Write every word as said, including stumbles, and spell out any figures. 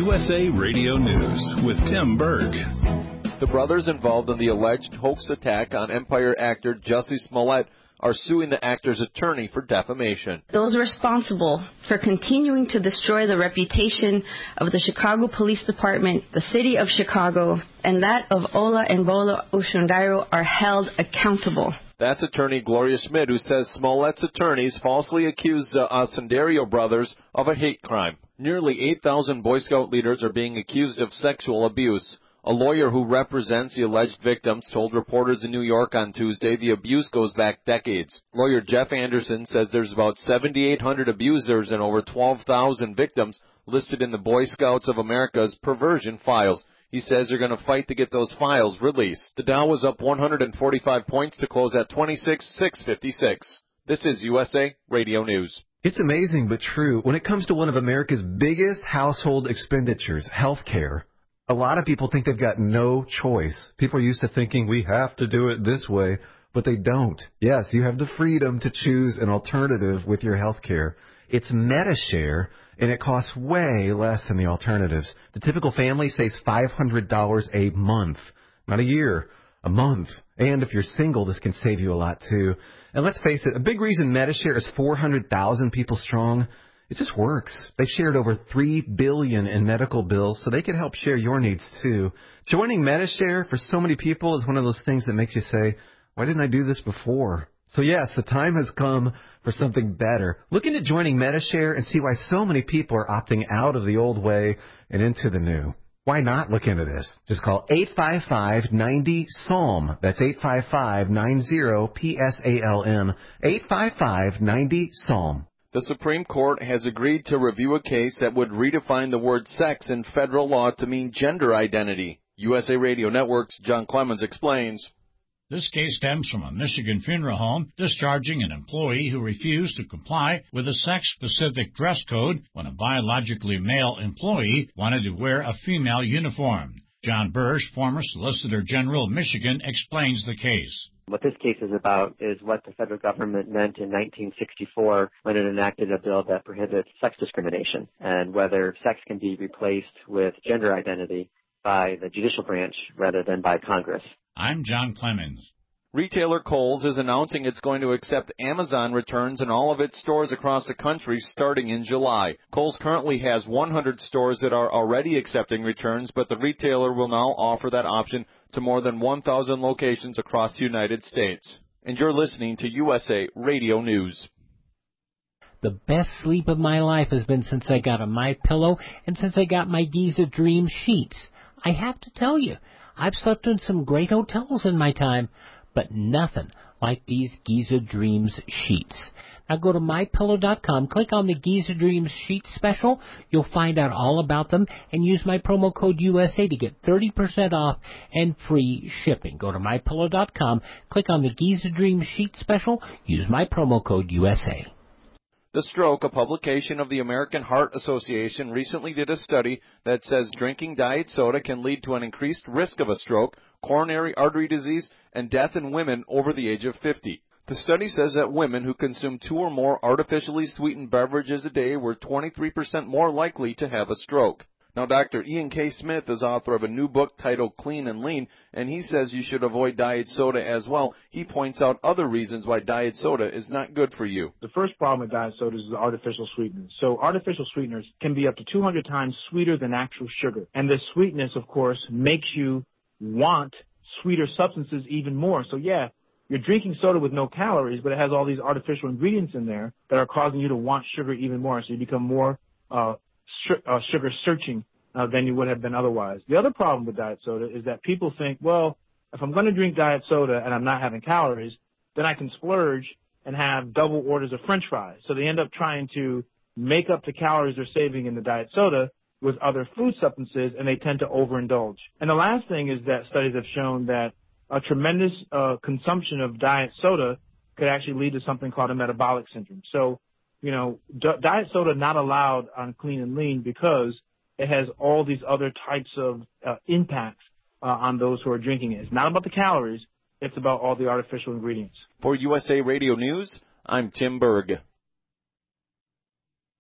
U S A Radio News with Tim Berg. The brothers involved in the alleged hoax attack on Empire actor Jussie Smollett are suing the actor's attorney for defamation. Those responsible for continuing to destroy the reputation of the Chicago Police Department, the City of Chicago, and that of Ola and Bola Osundairo are held accountable. That's attorney Gloria Schmidt, who says Smollett's attorneys falsely accused the Osundairo brothers of a hate crime. Nearly eight thousand Boy Scout leaders are being accused of sexual abuse. A lawyer who represents the alleged victims told reporters in New York on Tuesday the abuse goes back decades. Lawyer Jeff Anderson says there's about seven thousand eight hundred abusers and over twelve thousand victims listed in the Boy Scouts of America's perversion files. He says they're going to fight to get those files released. The Dow was up one hundred forty-five points to close at twenty-six thousand six hundred fifty-six. This is U S A Radio News. It's amazing but true. When it comes to one of America's biggest household expenditures, health care, a lot of people think they've got no choice. People are used to thinking we have to do it this way, but they don't. Yes, you have the freedom to choose an alternative with your health care. It's MediShare, and it costs way less than the alternatives. The typical family saves five hundred dollars a month, not a year, a month. And if you're single, this can save you a lot, too. And let's face it, a big reason MediShare is four hundred thousand people strong, it just works. They've shared over three billion dollars in medical bills, so they can help share your needs, too. Joining MediShare for so many people is one of those things that makes you say, why didn't I do this before? So, yes, the time has come for something better. Look into joining MediShare and see why so many people are opting out of the old way and into the new. Why not look into this? Just call eight five five, nine zero, S A L M. That's eight five five, nine zero, P S A L M. eight five five, nine zero, S A L M. The Supreme Court has agreed to review a case that would redefine the word sex in federal law to mean gender identity. U S A Radio Network's John Clemens explains. This case stems from a Michigan funeral home discharging an employee who refused to comply with a sex-specific dress code when a biologically male employee wanted to wear a female uniform. John Bursch, former Solicitor General of Michigan, explains the case. What this case is about is what the federal government meant in nineteen sixty-four when it enacted a bill that prohibits sex discrimination, and whether sex can be replaced with gender identity by the judicial branch rather than by Congress. I'm John Clemens. Retailer Kohl's is announcing it's going to accept Amazon returns in all of its stores across the country starting in July. Kohl's currently has one hundred stores that are already accepting returns, but the retailer will now offer that option to more than one thousand locations across the United States. And you're listening to U S A Radio News. The best sleep of my life has been since I got a MyPillow and since I got my Giza Dream sheets. I have to tell you, I've slept in some great hotels in my time, but nothing like these Giza Dreams sheets. Now go to my pillow dot com, click on the Giza Dreams sheet special. You'll find out all about them and use my promo code U S A to get thirty percent off and free shipping. Go to my pillow dot com, click on the Giza Dreams sheet special, use my promo code U S A. The Stroke, a publication of the American Heart Association, recently did a study that says drinking diet soda can lead to an increased risk of a stroke, coronary artery disease, and death in women over the age of fifty. The study says that women who consume two or more artificially sweetened beverages a day were twenty-three percent more likely to have a stroke. Now, Doctor Ian K. Smith is author of a new book titled Clean and Lean, and he says you should avoid diet soda as well. He points out other reasons why diet soda is not good for you. The first problem with diet sodas is the artificial sweeteners. So artificial sweeteners can be up to two hundred times sweeter than actual sugar. And this sweetness, of course, makes you want sweeter substances even more. So, yeah, you're drinking soda with no calories, but it has all these artificial ingredients in there that are causing you to want sugar even more. So you become more uh, sh- uh, sugar searching uh, than you would have been otherwise. The other problem with diet soda is that people think, well, if I'm going to drink diet soda and I'm not having calories, then I can splurge and have double orders of French fries. So they end up trying to make up the calories they're saving in the diet soda with other food substances, and they tend to overindulge. And the last thing is that studies have shown that a tremendous uh, consumption of diet soda could actually lead to something called a metabolic syndrome. So, you know, d- diet soda not allowed on Clean and Lean because it has all these other types of uh, impacts uh, on those who are drinking it. It's not about the calories. It's about all the artificial ingredients. For U S A Radio News, I'm Tim Berg.